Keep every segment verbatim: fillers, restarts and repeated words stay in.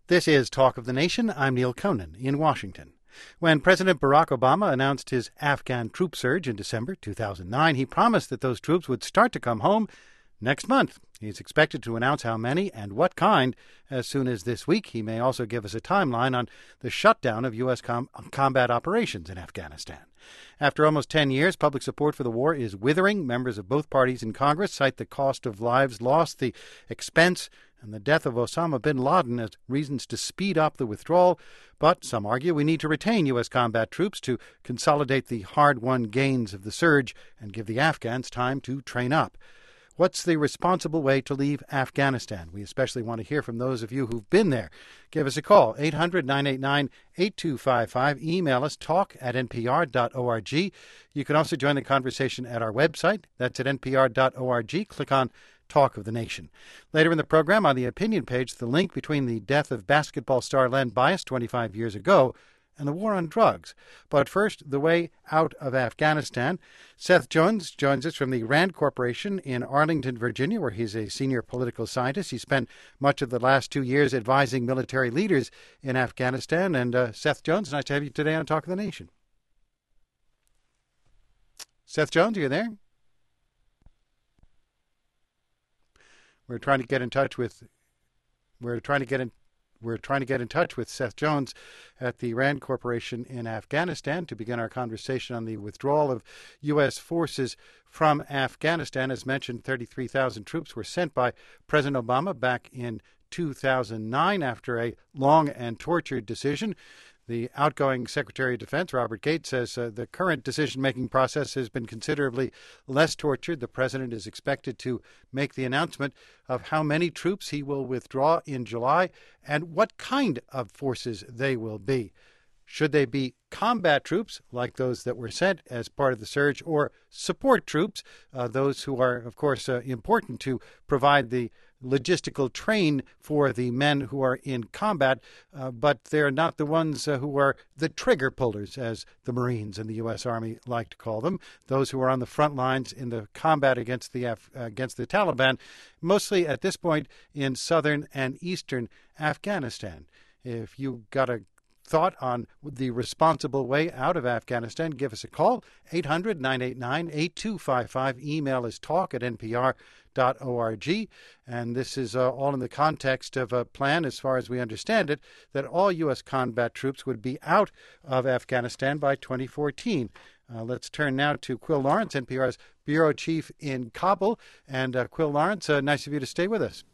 This is Talk of the Nation. I'm Neil Conan in Washington. When President Barack Obama announced his Afghan troop surge in December two thousand nine, he promised that those troops would start to come home next month. He's expected to announce how many and what kind as soon as this week. He may also give us a timeline on the shutdown of U S com- combat operations in Afghanistan. After almost ten years, public support for the war is withering. Members of both parties in Congress cite the cost of lives lost, the expense, and the death of Osama bin Laden as reasons to speed up the withdrawal. But some argue we need to retain U S combat troops to consolidate the hard-won gains of the surge and give the Afghans time to train up. What's the responsible way to leave Afghanistan? We especially want to hear from those of you who've been there. Give us a call, eight hundred, nine eight nine, eight two five five. Email us, talk at n p r dot org. You can also join the conversation at our website. That's at n p r dot org. Click on Talk of the Nation. Later in the program, on the opinion page, the link between the death of basketball star Len Bias twenty-five years ago and the war on drugs. But first, the way out of Afghanistan. Seth Jones joins us from the RAND Corporation in Arlington, Virginia, where he's a senior political scientist. He spent much of the last two years advising military leaders in Afghanistan. And uh, Seth Jones, nice to have you today on Talk of the Nation. Seth Jones, are you there? We're trying to get in touch with... We're trying to get in We're trying to get in touch with Seth Jones at the RAND Corporation in Afghanistan to begin our conversation on the withdrawal of U S forces from Afghanistan. As mentioned, thirty-three thousand troops were sent by President Obama back in two thousand nine after a long and tortured decision. The outgoing Secretary of Defense, Robert Gates, says uh, the current decision-making process has been considerably less tortured. The president is expected to make the announcement of how many troops he will withdraw in July and what kind of forces they will be. Should they be combat troops, like those that were sent as part of the surge, or support troops, uh, those who are, of course, uh, important to provide the logistical train for the men who are in combat, uh, but they're not the ones uh, who are the trigger pullers, as the Marines and the U S Army like to call them, those who are on the front lines in the combat against the Af- against the Taliban, mostly at this point in southern and eastern Afghanistan. If you got a thought on the responsible way out of Afghanistan, give us a call, eight hundred, nine eight nine, eight two five five. Email is talk at n p r dot org. And this is uh, all in the context of a plan, as far as we understand it, that all U S combat troops would be out of Afghanistan by twenty fourteen. Uh, let's turn now to Quil Lawrence, N P R's bureau chief in Kabul. And uh, Quil Lawrence, uh, nice of you to stay with us.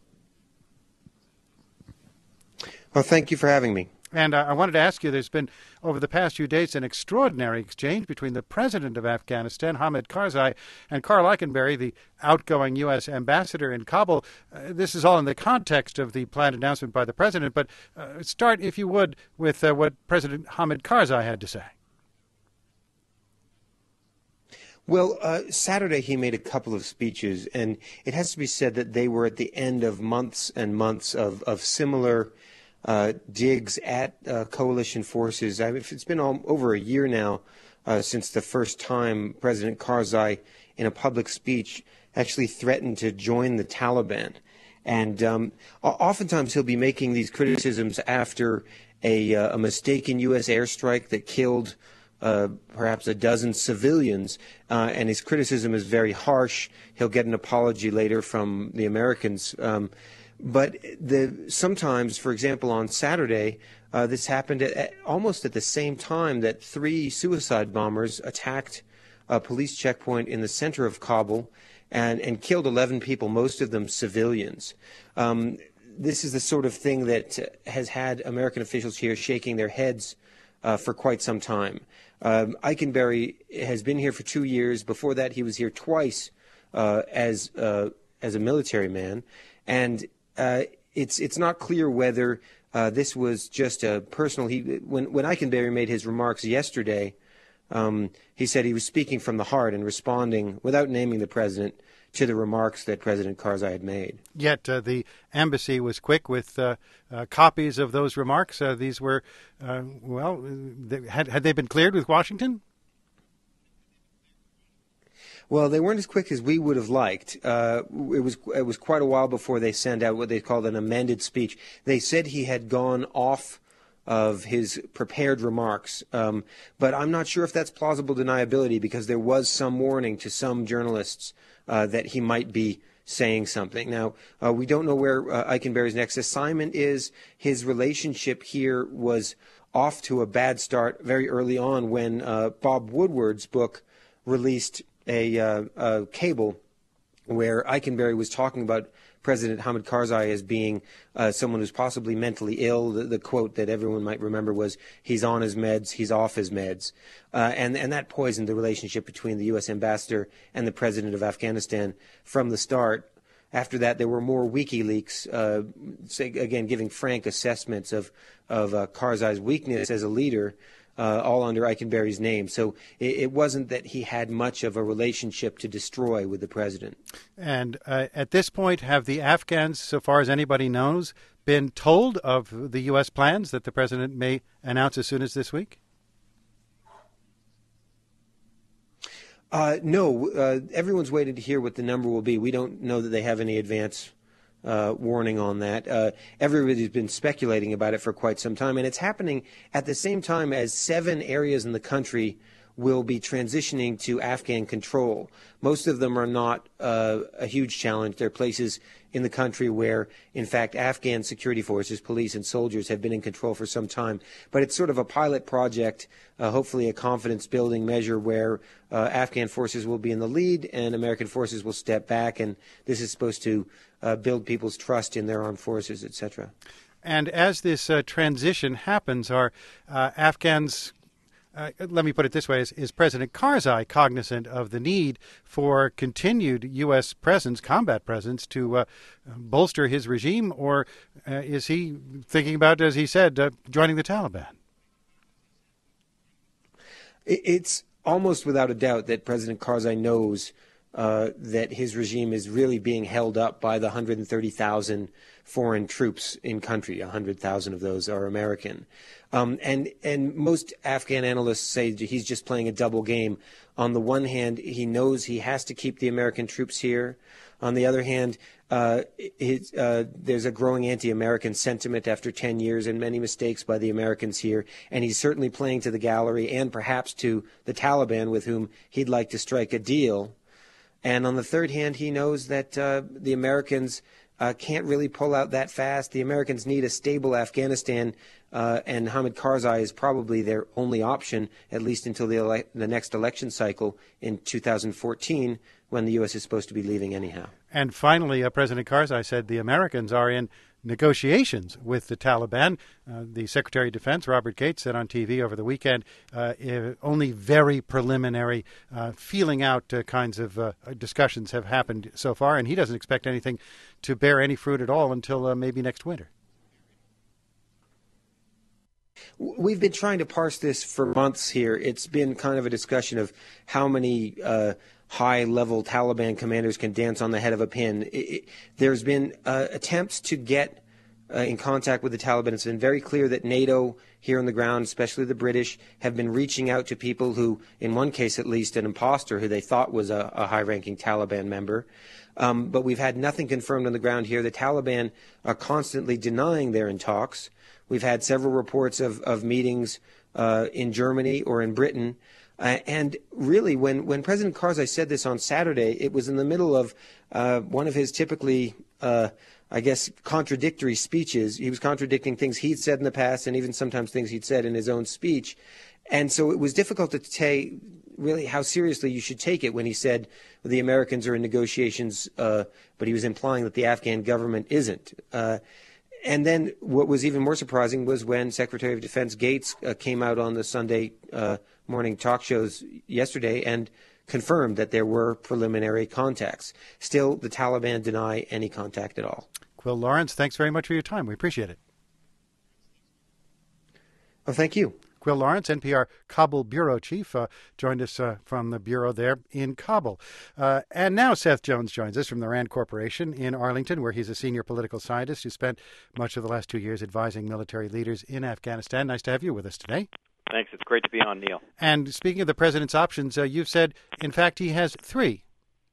Well, thank you for having me. And uh, I wanted to ask you, there's been, over the past few days, an extraordinary exchange between the president of Afghanistan, Hamid Karzai, and Karl Eikenberry, the outgoing U S ambassador in Kabul. Uh, this is all in the context of the planned announcement by the president, but uh, start, if you would, with uh, what President Hamid Karzai had to say. Well, uh, Saturday he made a couple of speeches, and it has to be said that they were at the end of months and months of, of similar Uh, digs at uh, coalition forces. I mean, it's been all, over a year now uh, since the first time President Karzai, in a public speech, actually threatened to join the Taliban. And um, oftentimes he'll be making these criticisms after a, uh, a mistaken U S airstrike that killed uh, perhaps a dozen civilians. Uh, and his criticism is very harsh. He'll get an apology later from the Americans. Um, But the, sometimes, for example, on Saturday, uh, this happened at, at, almost at the same time that three suicide bombers attacked a police checkpoint in the center of Kabul and, and killed eleven people, most of them civilians. Um, this is the sort of thing that has had American officials here shaking their heads uh, for quite some time. Um, Eikenberry has been here for two years. Before that, he was here twice uh, as uh, as a military man, and Uh, it's it's not clear whether uh, this was just a personal. He when when Eikenberry made his remarks yesterday, um, he said he was speaking from the heart and responding without naming the president to the remarks that President Karzai had made. Yet uh, the embassy was quick with uh, uh, copies of those remarks. Uh, these were uh, well, they, had had they been cleared with Washington? Well, they weren't as quick as we would have liked. Uh, it was it was quite a while before they sent out what they called an amended speech. They said he had gone off of his prepared remarks, um, but I'm not sure if that's plausible deniability, because there was some warning to some journalists uh, that he might be saying something. Now, uh, we don't know where uh, Eikenberry's next assignment is. His relationship here was off to a bad start very early on when uh, Bob Woodward's book released a, uh, a cable where Eikenberry was talking about President Hamid Karzai as being uh, someone who's possibly mentally ill. The, the quote that everyone might remember was, "He's on his meds, he's off his meds." Uh, and, and that poisoned the relationship between the U S ambassador and the president of Afghanistan from the start. After that, there were more WikiLeaks, uh, say, again, giving frank assessments of, of uh, Karzai's weakness as a leader, uh, all under Eikenberry's name. So it, it wasn't that he had much of a relationship to destroy with the president. And uh, at this point, have the Afghans, so far as anybody knows, been told of the U S plans that the president may announce as soon as this week? Uh, no, uh, everyone's waiting to hear what the number will be. We don't know that they have any advance uh, warning on that. Uh, everybody's been speculating about it for quite some time, and it's happening at the same time as seven areas in the country will be transitioning to Afghan control. Most of them are not uh, a huge challenge. They're places in the country where, in fact, Afghan security forces, police and soldiers have been in control for some time. But it's sort of a pilot project, uh, hopefully a confidence-building measure where uh, Afghan forces will be in the lead and American forces will step back. And this is supposed to uh, build people's trust in their armed forces, et cetera. And as this uh, transition happens, are uh, Afghans... Uh, let me put it this way. Is, is President Karzai cognizant of the need for continued U S presence, combat presence, to uh, bolster his regime, or uh, is he thinking about, as he said, uh, joining the Taliban? It's almost without a doubt that President Karzai knows uh, that his regime is really being held up by the one hundred thirty thousand foreign troops in country. one hundred thousand of those are American. Um, and, and most Afghan analysts say he's just playing a double game. On the one hand, he knows he has to keep the American troops here. On the other hand, uh, it, uh, there's a growing anti-American sentiment after ten years and many mistakes by the Americans here. And he's certainly playing to the gallery and perhaps to the Taliban, with whom he'd like to strike a deal. And on the third hand, he knows that uh, the Americans uh, can't really pull out that fast. The Americans need a stable Afghanistan, uh, and Hamid Karzai is probably their only option, at least until the, ele- the next election cycle in two thousand fourteen, when the U S is supposed to be leaving anyhow. And finally, uh, President Karzai said the Americans are in negotiations with the Taliban. Uh, the Secretary of Defense, Robert Gates, said on T V over the weekend, uh, only very preliminary uh, feeling out uh, kinds of uh, discussions have happened so far, and he doesn't expect anything to bear any fruit at all until uh, maybe next winter. We've been trying to parse this for months here. It's been kind of a discussion of how many uh, high-level Taliban commanders can dance on the head of a pin. It, it, there's been uh, attempts to get uh, in contact with the Taliban. It's been very clear that NATO here on the ground, especially the British, have been reaching out to people who, in one case at least, an imposter who they thought was a, a high-ranking Taliban member. Um, but we've had nothing confirmed on the ground here. The Taliban are constantly denying they're in talks. We've had several reports of, of meetings uh, in Germany or in Britain. Uh, and really, when, when President Karzai said this on Saturday, it was in the middle of uh, one of his typically, uh, I guess, contradictory speeches. He was contradicting things he'd said in the past and even sometimes things he'd said in his own speech. And so it was difficult to say really how seriously you should take it when he said the Americans are in negotiations, uh, but he was implying that the Afghan government isn't. Uh, And then what was even more surprising was when Secretary of Defense Gates uh, came out on the Sunday uh, morning talk shows yesterday and confirmed that there were preliminary contacts. Still, the Taliban deny any contact at all. Quil Lawrence, thanks very much for your time. We appreciate it. Well, thank you. Quil Lawrence, N P R Kabul bureau chief, uh, joined us uh, from the bureau there in Kabul. Uh, and now Seth Jones joins us from the RAND Corporation in Arlington, where he's a senior political scientist who spent much of the last two years advising military leaders in Afghanistan. Nice to have you with us today. Thanks. It's great to be on, Neil. And speaking of the president's options, uh, you've said, in fact, he has three.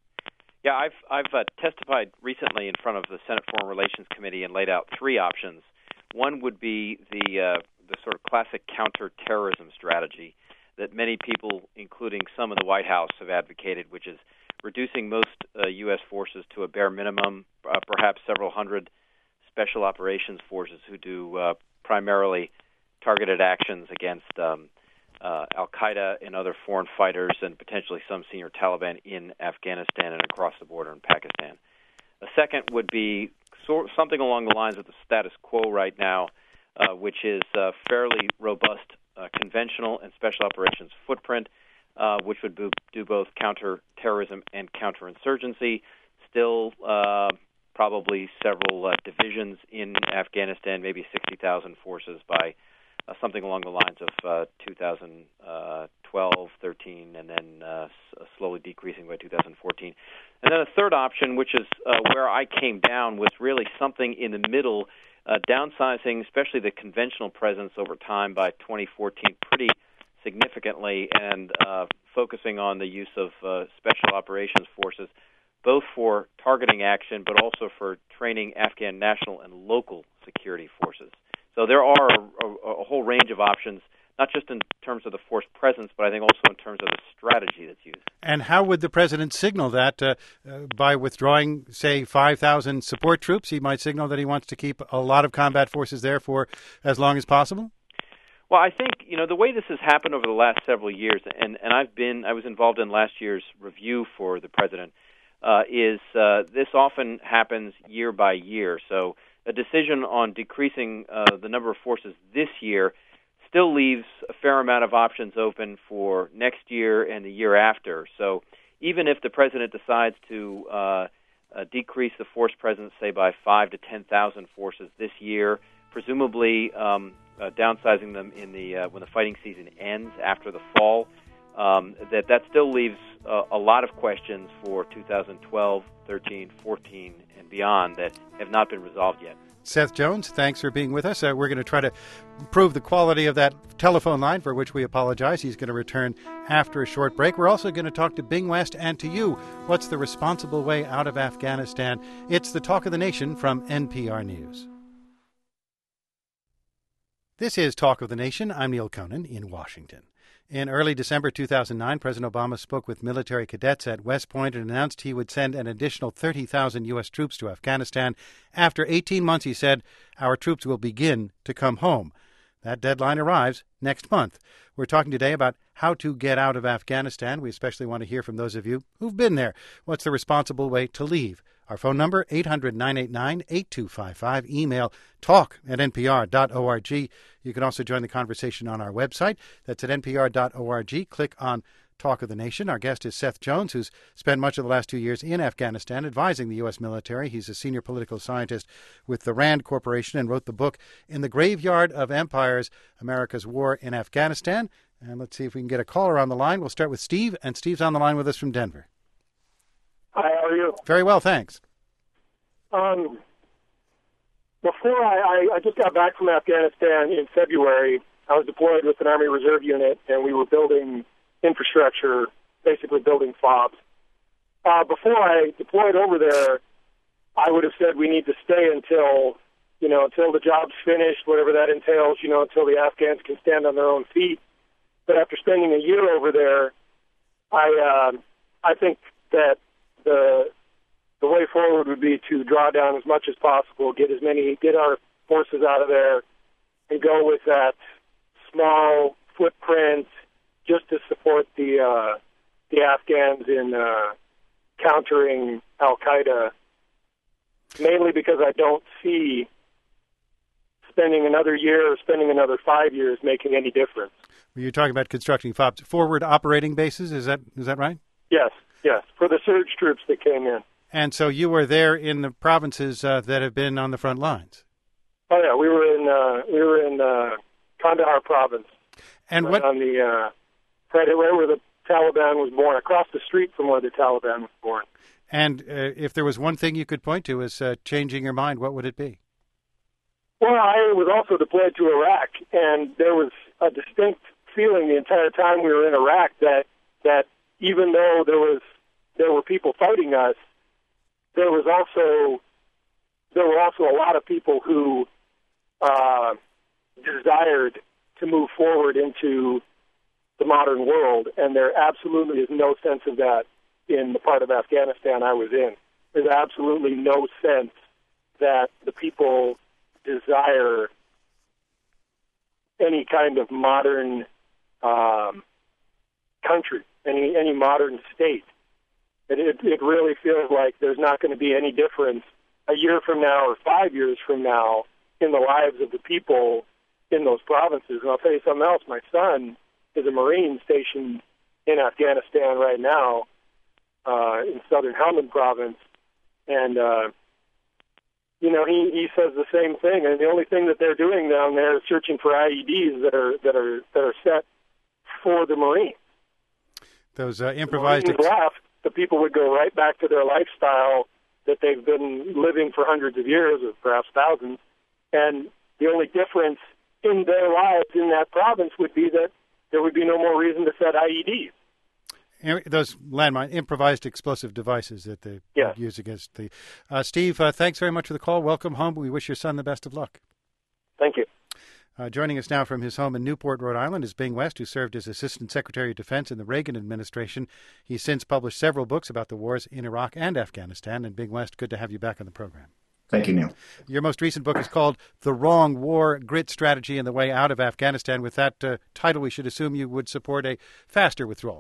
Yeah, I've I've uh, testified recently in front of the Senate Foreign Relations Committee and laid out three options. One would be the uh, the sort of classic counterterrorism strategy that many people, including some in the White House, have advocated, which is reducing most uh, U S forces to a bare minimum, uh, perhaps several hundred special operations forces who do uh, primarily targeted actions against um, uh, Al-Qaeda and other foreign fighters and potentially some senior Taliban in Afghanistan and across the border in Pakistan. A second would be sort something along the lines of the status quo right now, uh, which is a fairly robust uh, conventional and special operations footprint, uh, which would do, do both counterterrorism and counterinsurgency. Still uh, probably several uh, divisions in Afghanistan, maybe sixty thousand forces by uh, something along the lines of uh, two thousand twelve, thirteen, and then uh, slowly decreasing by two thousand fourteen. And then a third option, which is uh, where I came down, was really something in the middle, uh, downsizing especially the conventional presence over time by twenty fourteen pretty significantly, and uh, focusing on the use of uh, special operations forces, both for targeting action, but also for training Afghan national and local security forces. So there are a, a, a whole range of options, not just in terms of the force presence, but I think also in terms of the strategy that's used. And how would the president signal that? Uh, uh, by withdrawing, say, five thousand support troops, he might signal that he wants to keep a lot of combat forces there for as long as possible? Well, I think, you know, the way this has happened over the last several years, and, and I've been, I was involved in last year's review for the president, uh, is uh, this often happens year by year. So a decision on decreasing uh, the number of forces this year still leaves a fair amount of options open for next year and the year after. So even if the president decides to uh, uh, decrease the force presence, say, by five to ten thousand forces this year, presumably um, uh, downsizing them in the uh, when the fighting season ends after the fall, um, that that still leaves uh, a lot of questions for two thousand twelve, thirteen, fourteen, and beyond that have not been resolved yet. Seth Jones, thanks for being with us. Uh, we're going to try to improve the quality of that telephone line, for which we apologize. He's going to return after a short break. We're also going to talk to Bing West and to you. What's the responsible way out of Afghanistan? It's the Talk of the Nation from N P R News. This is Talk of the Nation. I'm Neil Conan in Washington. In early December two thousand nine, President Obama spoke with military cadets at West Point and announced he would send an additional thirty thousand U S troops to Afghanistan. After eighteen months, he said, our troops will begin to come home. That deadline arrives next month. We're talking today about how to get out of Afghanistan. We especially want to hear from those of you who've been there. What's the responsible way to leave? Our phone number, eight hundred, nine eight nine, eight two five five. Email talk at n p r dot org. You can also join the conversation on our website. That's at n p r dot org. Click on Talk of the Nation. Our guest is Seth Jones, who's spent much of the last two years in Afghanistan advising the U S military. He's a senior political scientist with the RAND Corporation and wrote the book In the Graveyard of Empires, America's War in Afghanistan. And let's see if we can get a caller on the line. We'll start with Steve, and Steve's on the line with us from Denver. Hi, how are you? Very well, thanks. Um, before I, I, I just got back from Afghanistan in February. I was deployed with an Army Reserve unit, and we were building infrastructure, basically building FOBs. Uh, before I deployed over there, I would have said we need to stay until, you know, until the job's finished, whatever that entails, you know, until the Afghans can stand on their own feet. But after spending a year over there, I, uh, I think that the the way forward would be to draw down as much as possible, get as many, get our forces out of there, and go with that small footprint just to support the uh, the Afghans in uh, countering Al-Qaeda, mainly because I don't see spending another year or spending another five years making any difference. Well, you're talking about constructing FOBs, forward operating bases, is that is that right? Yes, yes, for the surge troops that came in. And so you were there in the provinces uh, that have been on the front lines. Oh yeah, we were in uh, we were in uh, Kandahar province, and right what on the uh, right, right where the Taliban was born, across the street from where the Taliban was born. And uh, if there was one thing you could point to as uh, changing your mind, what would it be? Well, I was also deployed to Iraq, and there was a distinct feeling the entire time we were in Iraq that that even though there was there were people fighting us, there was also there were also a lot of people who uh, desired to move forward into the modern world, and there absolutely is no sense of that in the part of Afghanistan I was in. There's absolutely no sense that the people desire any kind of modern um, country, any any modern state. It, it, it really feels like there's not going to be any difference a year from now or five years from now in the lives of the people in those provinces. And I'll tell you something else. My son is a Marine stationed in Afghanistan right now uh, in southern Helmand province, and uh, you know he, he says the same thing. And the only thing that they're doing down there is searching for I E Ds that are that are that are set for the Marines. Those uh, improvised. If the Marines left, the people would go right back to their lifestyle that they've been living for hundreds of years, or perhaps thousands. And the only difference in their lives in that province would be that there would be no more reason to set I E Ds. Those landmine, improvised explosive devices that they yes. use against the... Uh, Steve, uh, thanks very much for the call. Welcome home. We wish your son the best of luck. Thank you. Uh, joining us now from his home in Newport, Rhode Island, is Bing West, who served as Assistant Secretary of Defense in the Reagan administration. He's since published several books about the wars in Iraq and Afghanistan. And Bing West, good to have you back on the program. Thank you, Neil. Your most recent book is called The Wrong War, Grit Strategy and the Way Out of Afghanistan. With that uh, title, we should assume you would support a faster withdrawal.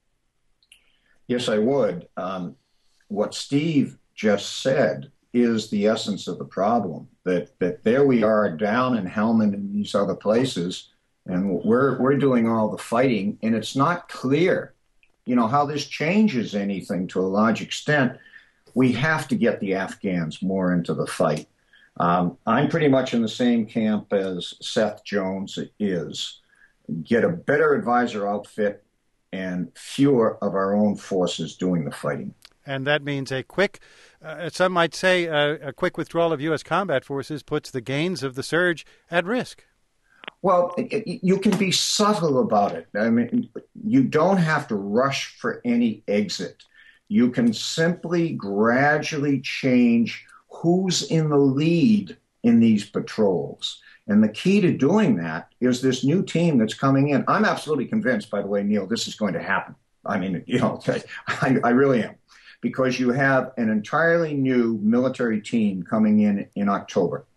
Yes, I would. Um, what Steve just said is the essence of the problem, that that there we are down in Helmand and these other places, and we're we're doing all the fighting, and it's not clear, you know, how this changes anything to a large extent. We have to get the Afghans more into the fight. Um, I'm pretty much in the same camp as Seth Jones is. Get a better advisor outfit and fewer of our own forces doing the fighting. And that means a quick, uh, some might say, uh, a quick withdrawal of U S combat forces puts the gains of the surge at risk. Well, it, you can be subtle about it. I mean, you don't have to rush for any exit. You can simply gradually change who's in the lead in these patrols. And the key to doing that is this new team that's coming in. I'm absolutely convinced, by the way, Neil, this is going to happen. I mean, you know, I, I really am. Because you have an entirely new military team coming in in October.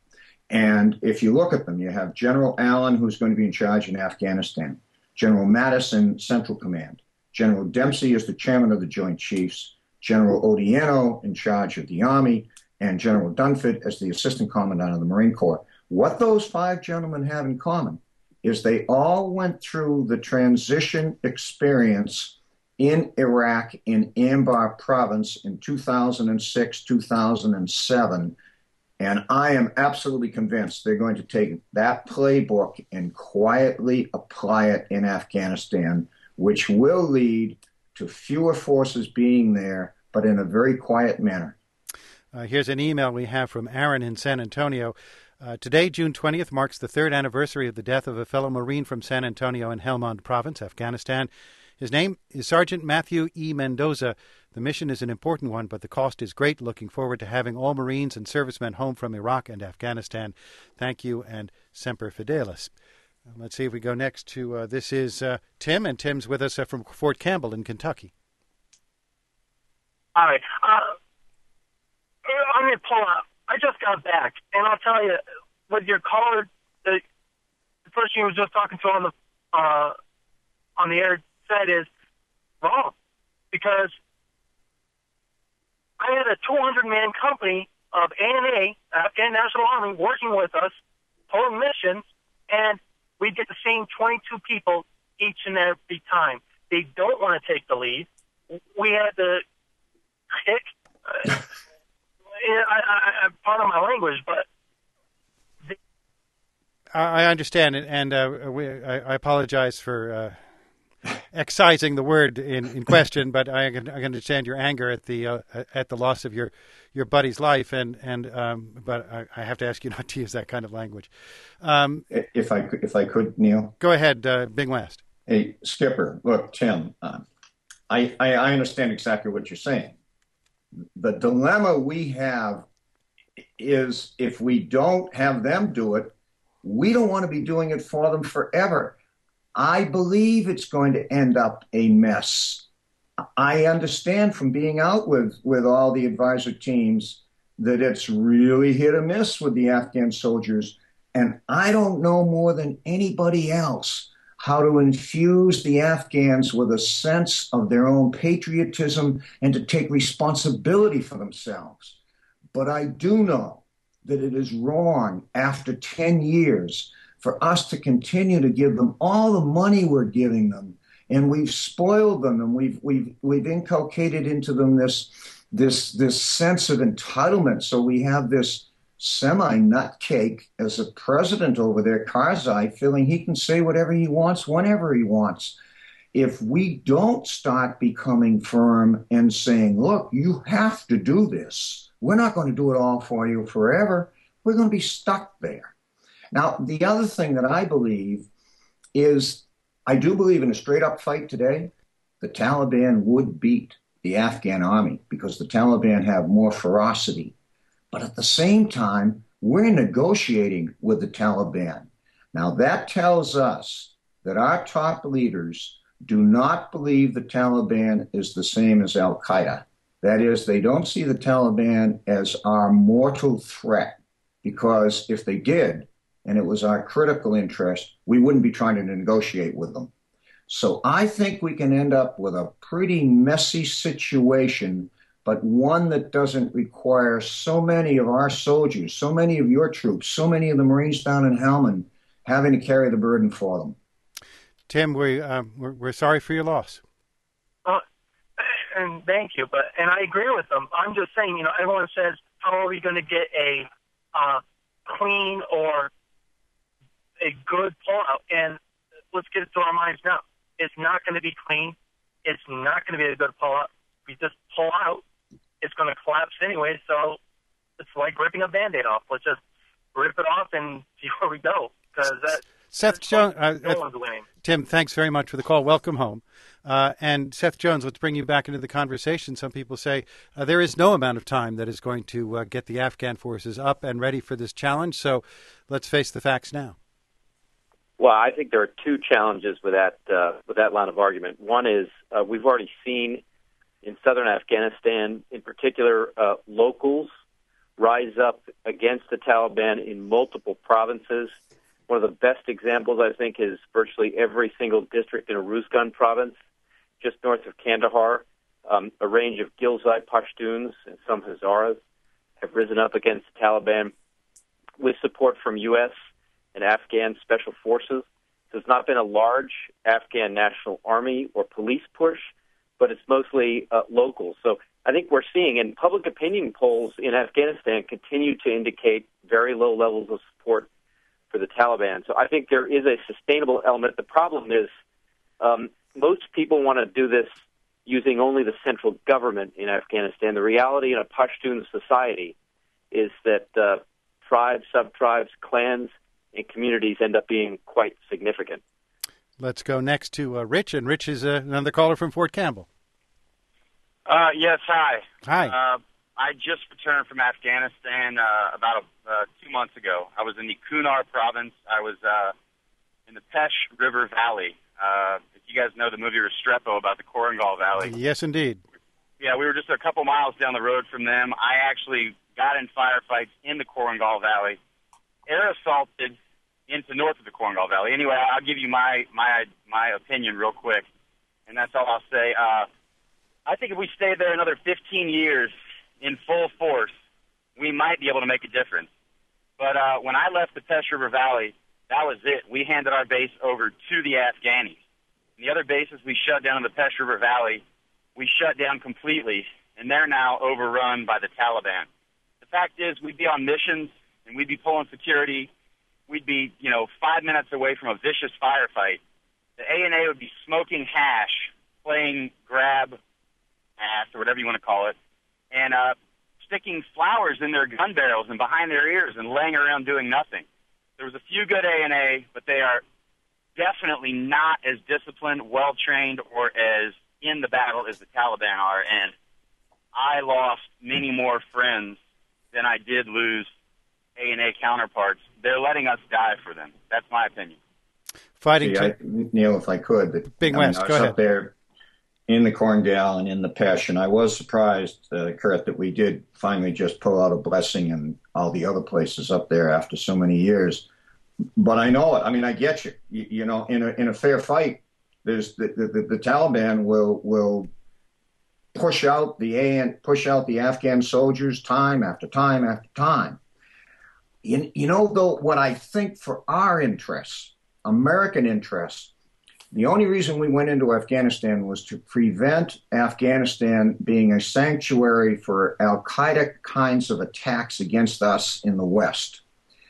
And if you look at them, you have General Allen, who's going to be in charge in Afghanistan, General Madison, Central Command, General Dempsey is the chairman of the Joint Chiefs, General Odieno in charge of the Army, and General Dunford as the Assistant Commandant of the Marine Corps. What those five gentlemen have in common is they all went through the transition experience in Iraq in Anbar province in two thousand six, two thousand seven. And I am absolutely convinced they're going to take that playbook and quietly apply it in Afghanistan, which will lead to fewer forces being there, but in a very quiet manner. Uh, here's an email we have from Aaron in San Antonio. Uh, today, June twentieth, marks the third anniversary of the death of a fellow Marine from San Antonio in Helmand Province, Afghanistan. His name is Sergeant Matthew E. Mendoza. The mission is an important one, but the cost is great. Looking forward to having all Marines and servicemen home from Iraq and Afghanistan. Thank you, and Semper Fidelis. Uh, let's see if we go next to, uh, this is uh, Tim, and Tim's with us uh, from Fort Campbell in Kentucky. All right. Uh, I'm going to pull up. I just got back, and I'll tell you, with your caller, the, the person you was just talking to on the uh, on the air said is wrong, because I had a two hundred man company of A N A, Afghan National Army, working with us, pulling missions, and we get the same twenty-two people each and every time. They don't want to take the lead. We had to kick. Uh, I, I, I, pardon my language, but the... I understand, and uh, we, I, I apologize for uh, excising the word in, in question, but I can, I can understand your anger at the uh, at the loss of your, your buddy's life, and and um, but I, I have to ask you not to use that kind of language. Um, if I if I could, Neil, go ahead, uh, Bing West. Hey, Skipper, look, Tim, uh, I, I, I understand exactly what you're saying. The dilemma we have is if we don't have them do it, we don't want to be doing it for them forever. I believe it's going to end up a mess. I understand from being out with, with all the advisor teams that it's really hit or miss with the Afghan soldiers. And I don't know more than anybody else how to infuse the Afghans with a sense of their own patriotism and to take responsibility for themselves. But I do know that it is wrong after ten years for us to continue to give them all the money we're giving them. And we've spoiled them, and we've we've we've inculcated into them this this this sense of entitlement. So we have this semi-nutcake as a president over there, Karzai, feeling he can say whatever he wants whenever he wants. If we don't start becoming firm and saying, look, you have to do this. We're not going to do it all for you forever. We're going to be stuck there. Now, the other thing that I believe is I do believe in a straight-up fight today, the Taliban would beat the Afghan army because the Taliban have more ferocity. But at the same time, we're negotiating with the Taliban. Now, that tells us that our top leaders do not believe the Taliban is the same as al-Qaeda. That is, they don't see the Taliban as our mortal threat, because if they did, and it was our critical interest, we wouldn't be trying to negotiate with them. So I think we can end up with a pretty messy situation, but one that doesn't require so many of our soldiers, so many of your troops, so many of the Marines down in Helmand having to carry the burden for them. Tim, we, uh, we're, we're sorry for your loss. Uh, and thank you, but and I agree with them. I'm just saying, you know, everyone says, how are we going to get a uh, clean or a good pullout? And let's get it to our minds now. It's not going to be clean. It's not going to be a good pullout. If we just pull out, it's going to collapse anyway. So it's like ripping a Band-Aid off. Let's just rip it off and see where we go. Because that. Seth Jones, uh, no one's winning. Tim, thanks very much for the call. Welcome home. Uh, and Seth Jones, let's bring you back into the conversation. Some people say uh, there is no amount of time that is going to uh, get the Afghan forces up and ready for this challenge. So let's face the facts now. Well, I think there are two challenges with that uh, with that line of argument. One is uh, we've already seen in southern Afghanistan, in particular, uh, locals rise up against the Taliban in multiple provinces. One of the best examples, I think, is virtually every single district in Uruzgan province, just north of Kandahar. Um, a range of Ghilzai Pashtuns and some Hazaras have risen up against the Taliban with support from U S and Afghan special forces. So it's not been a large Afghan national army or police push, but it's mostly uh, local. So I think we're seeing, and public opinion polls in Afghanistan continue to indicate very low levels of support for the Taliban. So I think there is a sustainable element. The problem is um, most people want to do this using only the central government in Afghanistan. The reality in a Pashtun society is that uh, tribes, sub-tribes, clans, and communities end up being quite significant. Let's go next to uh, Rich, and Rich is uh, another caller from Fort Campbell. Uh, yes, hi. Hi. Uh, I just returned from Afghanistan uh, about a, uh, two months ago. I was in the Kunar province. I was uh, in the Pesh River Valley. Uh, if you guys know the movie Restrepo about the Korengal Valley. Yes, indeed. Yeah, we were just a couple miles down the road from them. I actually got in firefights in the Korengal Valley, air assaulted into north of the Korengal Valley. Anyway, I'll give you my my my opinion real quick, and that's all I'll say. Uh, I think if we stay there another fifteen years in full force, we might be able to make a difference. But uh, when I left the Pesh River Valley, that was it. We handed our base over to the Afghanis. And the other bases we shut down in the Pesh River Valley, we shut down completely, and they're now overrun by the Taliban. The fact is, we'd be on missions, and we'd be pulling security. We'd be, you know, five minutes away from a vicious firefight. The A N A would be smoking hash, playing grab ass, or whatever you want to call it, and uh, sticking flowers in their gun barrels and behind their ears and laying around doing nothing. There was a few good A N A, but they are definitely not as disciplined, well-trained, or as in the battle as the Taliban are. And I lost many more friends than I did lose A N A counterparts. They're letting us die for them. That's my opinion. Fighting See, to... I, Neil, if I could, but Bing I mean, West, I was go ahead. up there in the Corngal and in the Pesh, and I was surprised, uh, Kurt, that we did finally just pull out a Blessing and all the other places up there after so many years. But I know it. I mean, I get you. You, you know, in a in a fair fight, there's the, the, the Taliban will will push out the A N, push out the Afghan soldiers time after time after time. You, you know, though, what I think for our interests, American interests, the only reason we went into Afghanistan was to prevent Afghanistan being a sanctuary for al-Qaeda kinds of attacks against us in the West.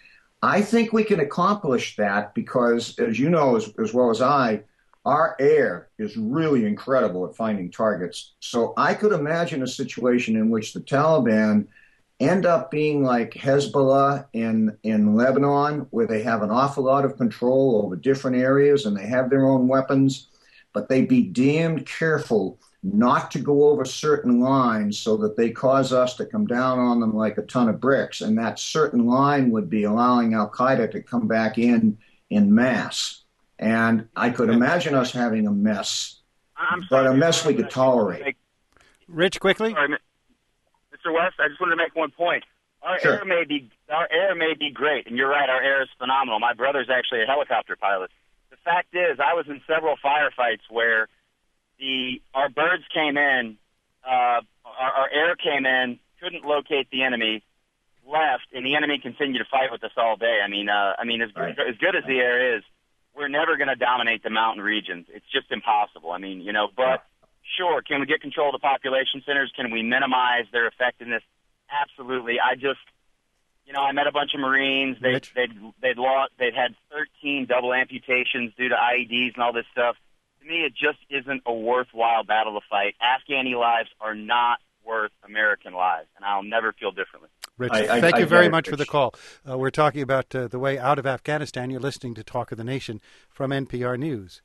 I think we can accomplish that because, as you know as, as well as I, our air is really incredible at finding targets. So I could imagine a situation in which the Taliban end up being like Hezbollah in, in Lebanon, where they have an awful lot of control over different areas and they have their own weapons, but they be damned careful not to go over certain lines so that they cause us to come down on them like a ton of bricks. And that certain line would be allowing al-Qaeda to come back in in mass. And I could imagine us having a mess, I'm but sorry, a mess we could tolerate. Rich, quickly. Sorry, Mister West, I just wanted to make one point. Our Sure. air may be our air may be great, and you're right, our air is phenomenal. My brother's actually a helicopter pilot. The fact is, I was in several firefights where the our birds came in, uh, our, our air came in, couldn't locate the enemy, left, and the enemy continued to fight with us all day. I mean, uh, I mean, as, Right. as good as the air is, we're never going to dominate the mountain regions. It's just impossible. I mean, you know, but sure, can we get control of the population centers? Can we minimize their effectiveness? Absolutely. I just, you know, I met a bunch of Marines. They, Rich? they'd, they'd lost, they'd had thirteen double amputations due to I E Ds and all this stuff. To me, it just isn't a worthwhile battle to fight. Afghani lives are not worth American lives, and I'll never feel differently. Rich, I- I- thank I you very get it, much for the Rich. call. Uh, we're talking about uh, the way out of Afghanistan. You're listening to Talk of the Nation from N P R News.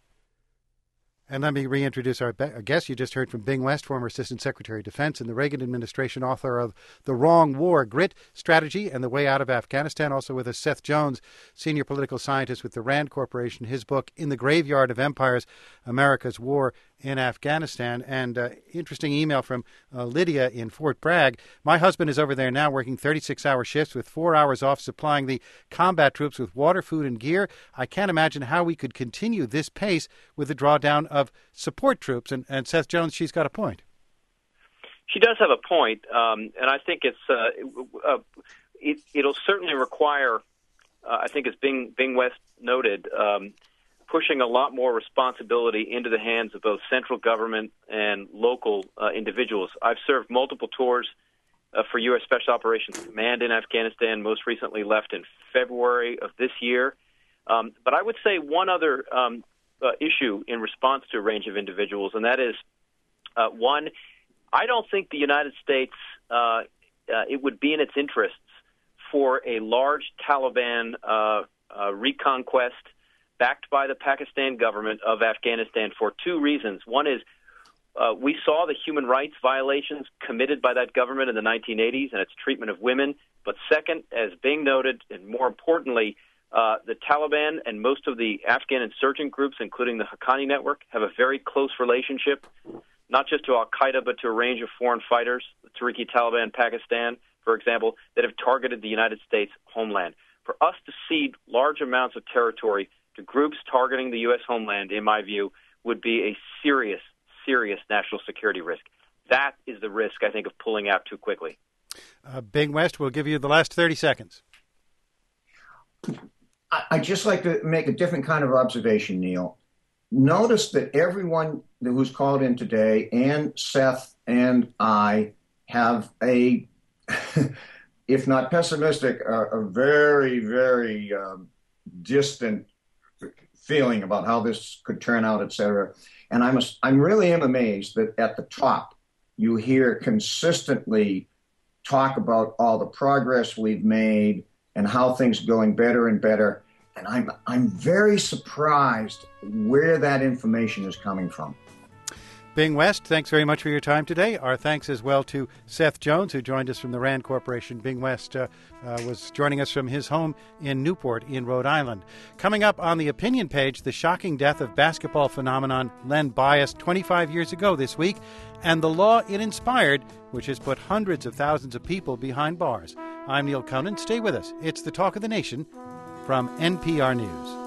And let me reintroduce our, be- our guest. You just heard from Bing West, former Assistant Secretary of Defense in the Reagan administration, author of The Wrong War, Grit, Strategy, and the Way Out of Afghanistan. Also with us, Seth Jones, senior political scientist with the RAND Corporation. His book, In the Graveyard of Empires, America's War in Afghanistan. And uh, interesting email from uh, Lydia in Fort Bragg. My husband is over there now working thirty-six hour shifts with four hours off, supplying the combat troops with water, food, and gear. I can't imagine how we could continue this pace with the drawdown of support troops. And, and Seth Jones, she's got a point. She does have a point, um, and I think it's uh, uh, it, it'll certainly require, uh, I think as Bing, Bing West noted, um, pushing a lot more responsibility into the hands of both central government and local uh, individuals. I've served multiple tours uh, for U S Special Operations Command in Afghanistan, most recently left in February of this year. Um, but I would say one other um, uh, issue in response to a range of individuals, and that is, uh, one, I don't think the United States, uh, uh, it would be in its interests for a large Taliban uh, uh, reconquest backed by the Pakistan government of Afghanistan for two reasons. One is uh, we saw the human rights violations committed by that government in the nineteen eighties and its treatment of women. But second, as Bing noted, and more importantly, uh, the Taliban and most of the Afghan insurgent groups, including the Haqqani Network, have a very close relationship, not just to al-Qaeda, but to a range of foreign fighters, the Tehrik-i-Taliban Pakistan, for example, that have targeted the United States homeland. For us to cede large amounts of territory to groups targeting the U S homeland, in my view, would be a serious, serious national security risk. That is the risk, I think, of pulling out too quickly. Uh, Bing West, we'll give you the last thirty seconds. I'd just like to make a different kind of observation, Neil. Notice that everyone who's called in today, and Seth and I, have a, if not pessimistic, a, a very, very um, distant feeling about how this could turn out, et cetera. And I'm, I'm really am amazed that at the top, you hear consistently talk about all the progress we've made and how things are going better and better. And I'm I'm very surprised where that information is coming from. Bing West, thanks very much for your time today. Our thanks as well to Seth Jones, who joined us from the Rand Corporation. Bing West uh, uh, was joining us from his home in Newport in Rhode Island. Coming up on the opinion page, the shocking death of basketball phenomenon Len Bias twenty-five years ago this week, and the law it inspired, which has put hundreds of thousands of people behind bars. I'm Neil Conan. Stay with us. It's the Talk of the Nation from N P R News.